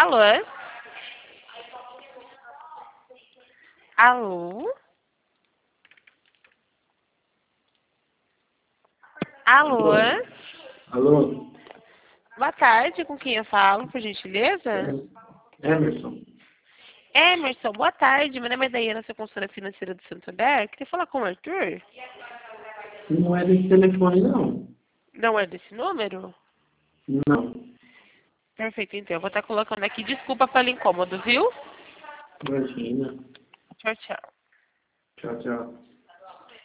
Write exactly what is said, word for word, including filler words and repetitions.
Alô? Alô? Alô? Alô? Boa tarde, com quem eu falo, por gentileza? Emerson? Emerson, boa tarde. Meu nome é Daiana, sou consultora financeira do Santander. Queria falar com o Arthur? Não é desse telefone, não. Não é desse número? Não. Perfeito, então. Eu vou estar colocando aqui. Desculpa pelo incômodo, viu? Imagina. Tchau, tchau. Tchau, tchau.